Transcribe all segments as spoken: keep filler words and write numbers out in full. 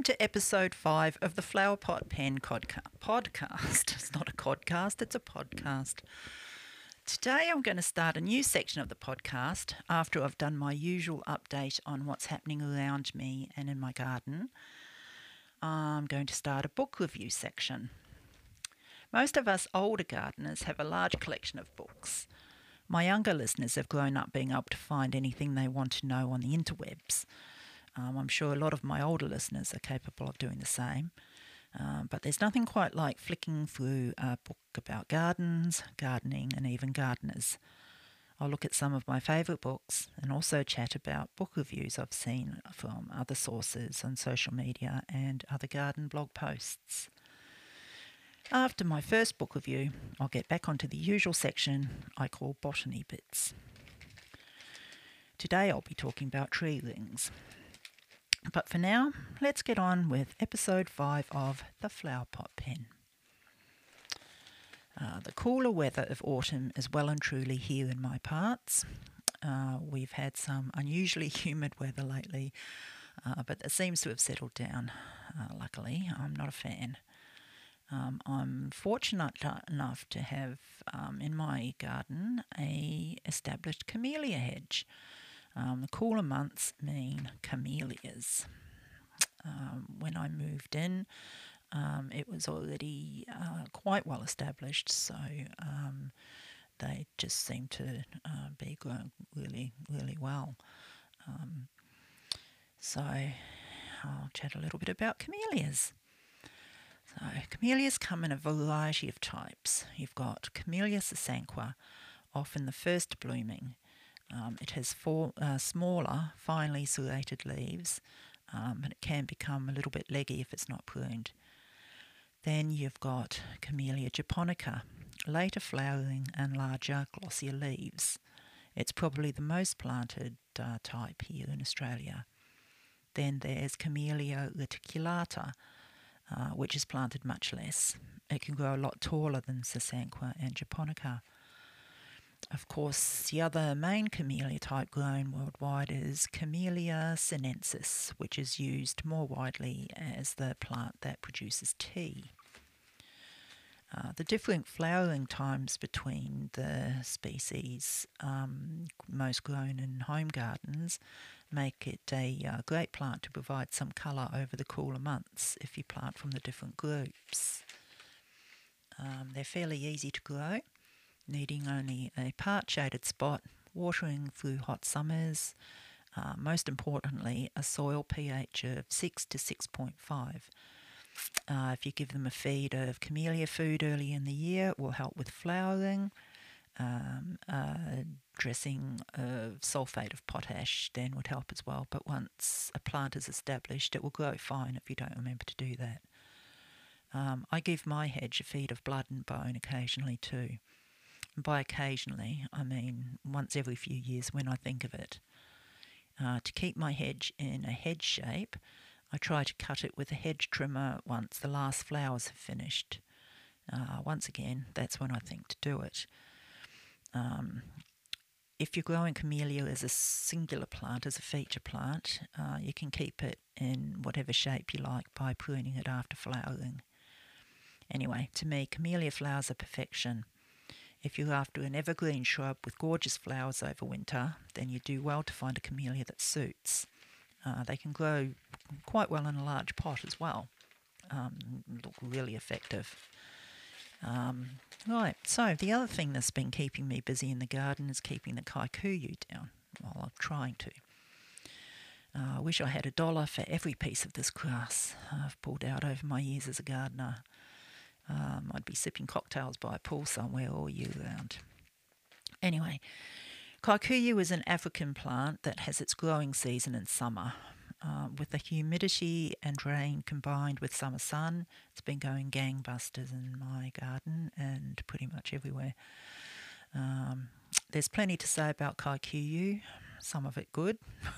Welcome to episode five of the Flower Pot Pen codca- podcast. It's not a codcast, it's a podcast. Today I'm going to start a new section of the podcast after I've done my usual update on what's happening around me and in my garden. I'm going to start a book review section. Most of us older gardeners have a large collection of books. My younger listeners have grown up being able to find anything they want to know on the interwebs. Um, I'm sure a lot of my older listeners are capable of doing the same. Um, but there's nothing quite like flicking through a book about gardens, gardening, and even gardeners. I'll look at some of my favourite books and also chat about book reviews I've seen from other sources on social media and other garden blog posts. After my first book review, I'll get back onto the usual section I call Botany Bits. Today I'll be talking about tree rings. But for now, let's get on with episode five of The Flower Pot Pen. Uh, the cooler weather of autumn is well and truly here in my parts. Uh, we've had some unusually humid weather lately, uh, but it seems to have settled down, uh, luckily. I'm not a fan. Um, I'm fortunate enough to have um, in my garden a established camellia hedge. Um, the cooler months mean camellias. Um, when I moved in, um, it was already uh, quite well established, so um, they just seem to uh, be growing really, really well. Um, so I'll chat a little bit about camellias. So camellias come in a variety of types. You've got Camellia sasanqua, often the first blooming. Um, it has four uh, smaller, finely serrated leaves, um, and it can become a little bit leggy if it's not pruned. Then you've got Camellia japonica, later flowering and larger, glossier leaves. It's probably the most planted uh, type here in Australia. Then there's Camellia reticulata, uh, which is planted much less. It can grow a lot taller than sasanqua and japonica. Of course, the other main camellia type grown worldwide is Camellia sinensis, which is used more widely as the plant that produces tea. Uh, the different flowering times between the species, um, most grown in home gardens, make it a uh, great plant to provide some colour over the cooler months if you plant from the different groups. Um, they're fairly easy to grow, needing only a part-shaded spot, watering through hot summers, uh, most importantly a soil pH of six to six point five. Uh, if you give them a feed of camellia food early in the year, it will help with flowering. Um, uh, dressing of sulphate of potash then would help as well, but once a plant is established it will grow fine if you don't remember to do that. Um, I give my hedge a feed of blood and bone occasionally too. By occasionally, I mean once every few years when I think of it. Uh, to keep my hedge in a hedge shape, I try to cut it with a hedge trimmer once the last flowers have finished. Uh, once again, that's when I think to do it. Um, if you're growing camellia as a singular plant, as a feature plant, uh, you can keep it in whatever shape you like by pruning it after flowering. Anyway, to me, camellia flowers are perfection. If you're after an evergreen shrub with gorgeous flowers over winter, then you do well to find a camellia that suits. Uh, they can grow quite well in a large pot as well. Um, look really effective. Um, right, so the other thing that's been keeping me busy in the garden is keeping the kikuyu down. Well, I'm trying to. Uh, I wish I had a dollar for every piece of this grass I've pulled out over my years as a gardener. Um, I'd be sipping cocktails by a pool somewhere all year round. Anyway, kikuyu is an African plant that has its growing season in summer. Uh, with the humidity and rain combined with summer sun, it's been going gangbusters in my garden and pretty much everywhere. Um, there's plenty to say about kikuyu, some of it good.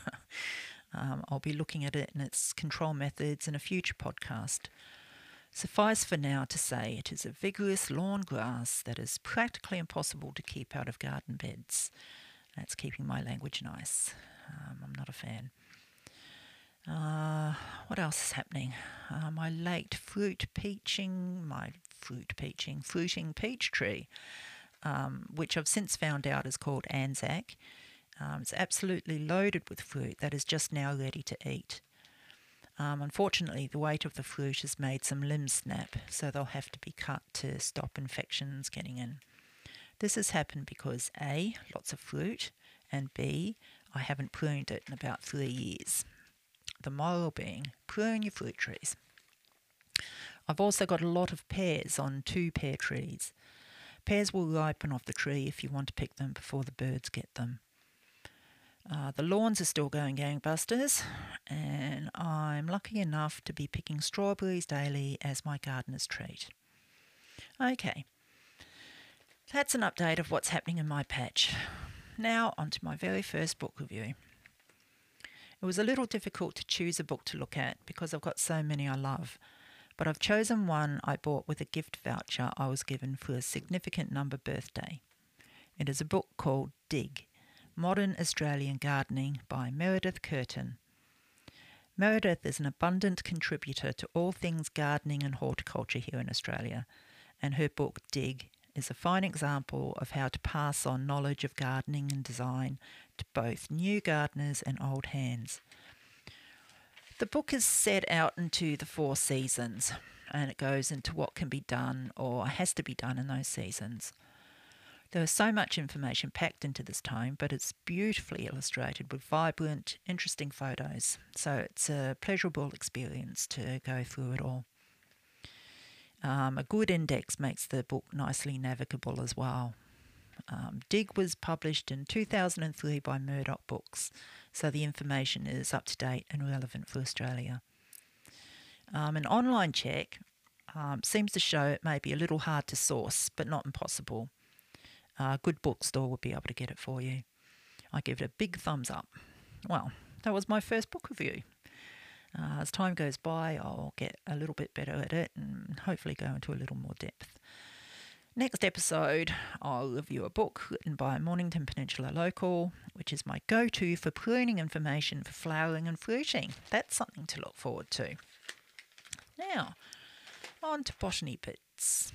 um, I'll be looking at it and its control methods in a future podcast. Suffice for now to say it is a vigorous lawn grass that is practically impossible to keep out of garden beds. That's keeping my language nice. Um, I'm not a fan. Uh, what else is happening? Uh, my late fruit peaching, my fruit peaching, fruiting peach tree, um, which I've since found out is called Anzac. Um, it's absolutely loaded with fruit that is just now ready to eat. Um, unfortunately, the weight of the fruit has made some limbs snap, so they'll have to be cut to stop infections getting in. This has happened because A, lots of fruit, and B, I haven't pruned it in about three years. The moral being, prune your fruit trees. I've also got a lot of pears on two pear trees. Pears will ripen off the tree if you want to pick them before the birds get them. Uh, the lawns are still going gangbusters, and I'm lucky enough to be picking strawberries daily as my gardener's treat. Okay, that's an update of what's happening in my patch. Now on to my very first book review. It was a little difficult to choose a book to look at because I've got so many I love, but I've chosen one I bought with a gift voucher I was given for a significant number birthday. It is a book called Dig, Modern Australian Gardening by Meredith Curtin. Meredith is an abundant contributor to all things gardening and horticulture here in Australia, and her book Dig is a fine example of how to pass on knowledge of gardening and design to both new gardeners and old hands. The book is set out into the four seasons, and it goes into what can be done or has to be done in those seasons. There is so much information packed into this tome, but it's beautifully illustrated with vibrant, interesting photos, so it's a pleasurable experience to go through it all. Um, a good index makes the book nicely navigable as well. Um, Dig was published in two thousand three by Murdoch Books, so the information is up to date and relevant for Australia. Um, an online check um, seems to show it may be a little hard to source, but not impossible. A good bookstore will be able to get it for you. I give it a big thumbs up. Well, that was my first book review. Uh, as time goes by, I'll get a little bit better at it and hopefully go into a little more depth. Next episode, I'll review a book written by Mornington Peninsula Local, which is my go-to for pruning information for flowering and fruiting. That's something to look forward to. Now, on to botany bits.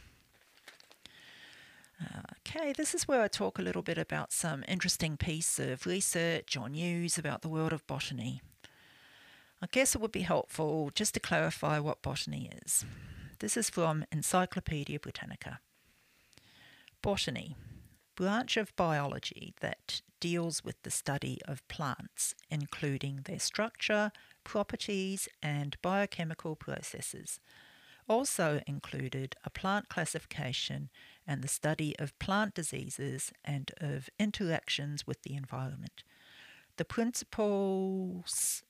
Okay, this is where I talk a little bit about some interesting piece of research or news about the world of botany. I guess it would be helpful just to clarify what botany is. This is from Encyclopaedia Britannica. Botany, branch of biology that deals with the study of plants, including their structure, properties, and biochemical processes. Also included a plant classification and the study of plant diseases and of interactions with the environment. The principles,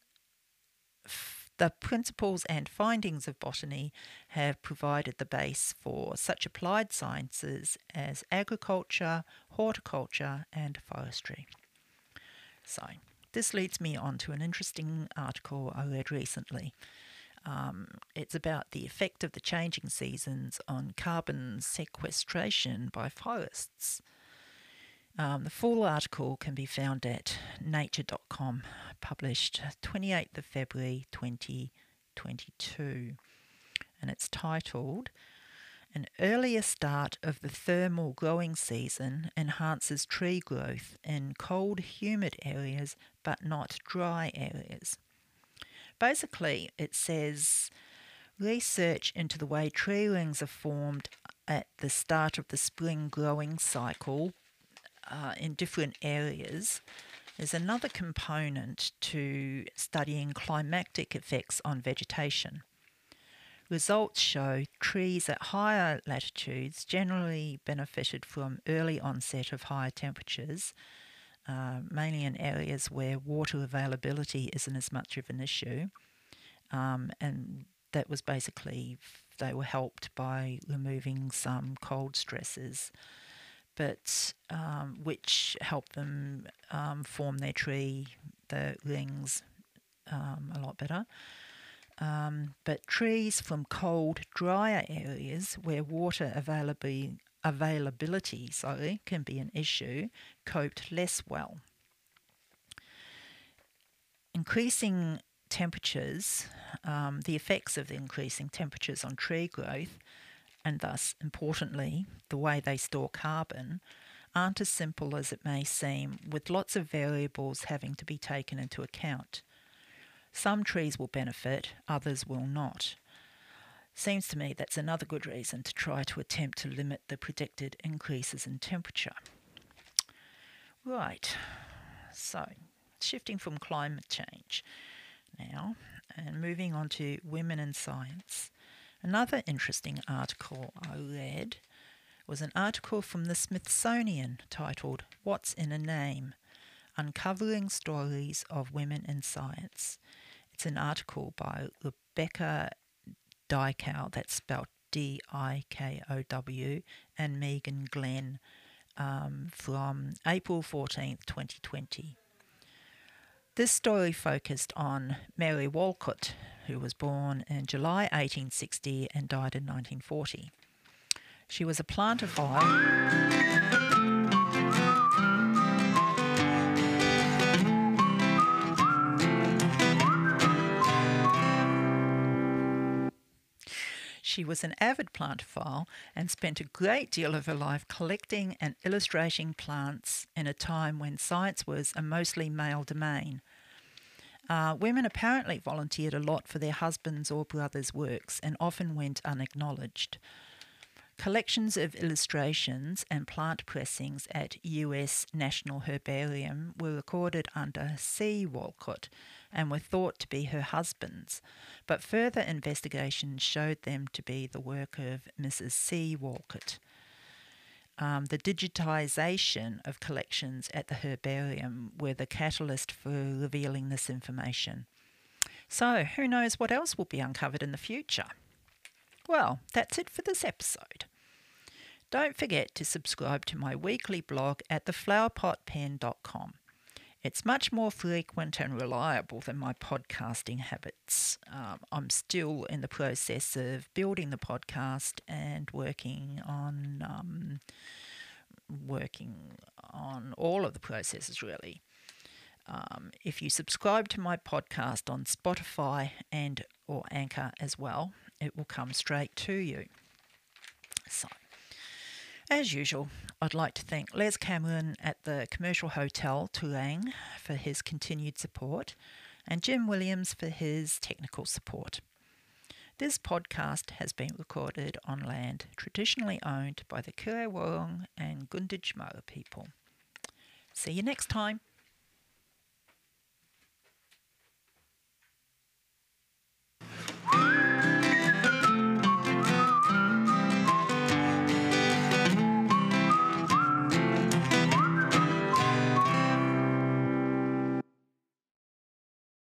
the principles and findings of botany have provided the base for such applied sciences as agriculture, horticulture, and forestry. So, this leads me on to an interesting article I read recently. Um, it's about the effect of the changing seasons on carbon sequestration by forests. Um, the full article can be found at nature dot com, published twenty-eighth of February twenty twenty-two, and it's titled "An Earlier Start of the Thermal Growing Season Enhances Tree Growth in Cold, Humid Areas but Not Dry Areas." Basically, it says research into the way tree rings are formed at the start of the spring growing cycle uh, in different areas is another component to studying climatic effects on vegetation. Results show trees at higher latitudes generally benefited from early onset of higher temperatures, Uh, mainly in areas where water availability isn't as much of an issue. Um, and that was basically, they were helped by removing some cold stresses, but um, which helped them um, form their tree, the rings, um, a lot better. Um, but trees from cold, drier areas where water availability availability sorry, can be an issue, coped less well. Increasing temperatures, um, the effects of the increasing temperatures on tree growth, and thus, importantly, the way they store carbon, aren't as simple as it may seem, with lots of variables having to be taken into account. Some trees will benefit, others will not. Seems to me that's another good reason to try to attempt to limit the predicted increases in temperature. Right, so shifting from climate change now and moving on to women in science. Another interesting article I read was an article from the Smithsonian titled "What's in a Name? Uncovering Stories of Women in Science." It's an article by Rebecca Dikow, that's spelled D I K O W, and Megan Glenn, um, from April fourteenth, twenty twenty. This story focused on Mary Walcott, who was born in July eighteen sixty and died in nineteen forty. She was a plantophile. She was an avid plantophile and spent a great deal of her life collecting and illustrating plants in a time when science was a mostly male domain. Uh, women apparently volunteered a lot for their husbands' or brothers' works and often went unacknowledged. Collections of illustrations and plant pressings at U S National Herbarium were recorded under C. Walcott and were thought to be her husband's, but further investigation showed them to be the work of Missus C. Walcott. Um, the digitisation of collections at the herbarium were the catalyst for revealing this information. So, who knows what else will be uncovered in the future? Well, that's it for this episode. Don't forget to subscribe to my weekly blog at the flower pot pen dot com. It's much more frequent and reliable than my podcasting habits. Um, I'm still in the process of building the podcast and working on um, working on all of the processes, really. Um, if you subscribe to my podcast on Spotify and or Anchor as well, it will come straight to you. So, as usual, I'd like to thank Les Cameron at the Commercial Hotel Tulang for his continued support and Jim Williams for his technical support. This podcast has been recorded on land traditionally owned by the Kure Wurrung and Gunditjmara people. See you next time.